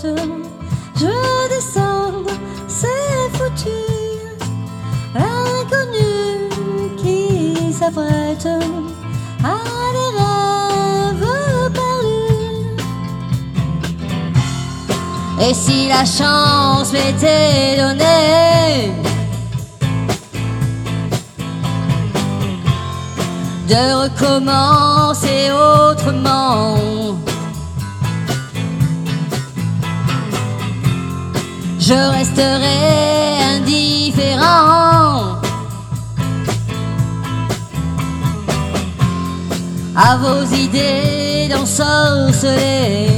je descends, c'est foutu. L'inconnu qui s'apprête à des rêves perdus. Et si la chance m'était donnée de recommencer autrement, je resterai indifférent à vos idées d'ensorceler.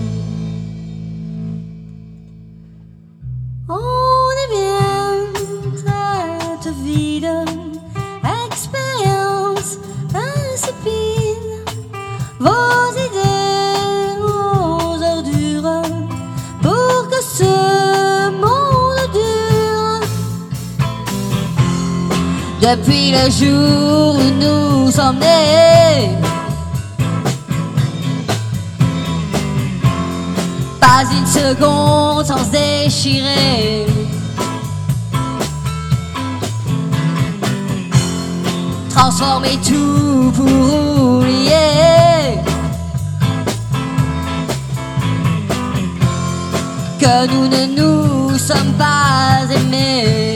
On est bien très vide, expérience insipide, vos idées aux ordures pour que ce monde dure. Depuis le jour où nous sommes nés, pas une seconde sans se déchirer. Transformer tout pour oublier que nous ne nous sommes pas aimés.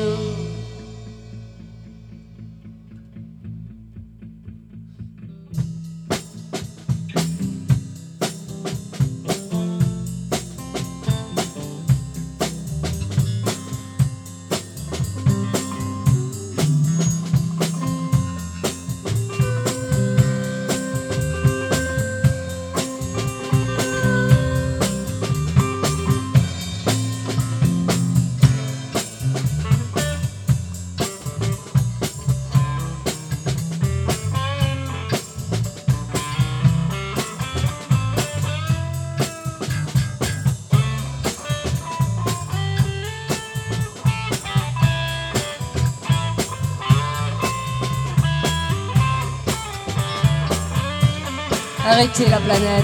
Arrêtez la planète.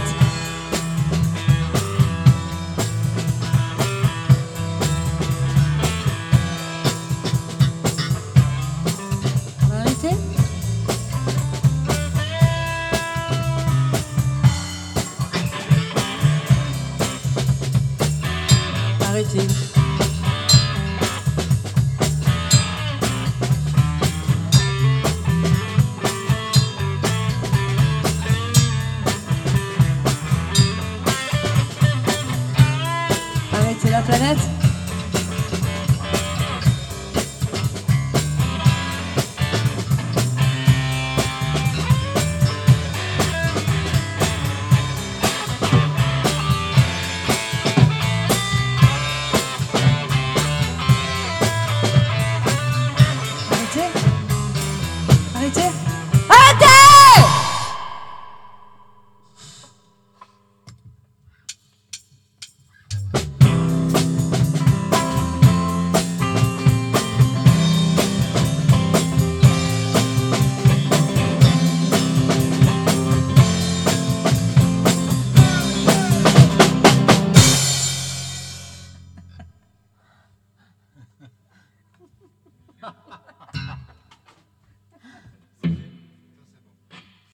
Arrêtez. Arrêtez. Arrêtez la planète.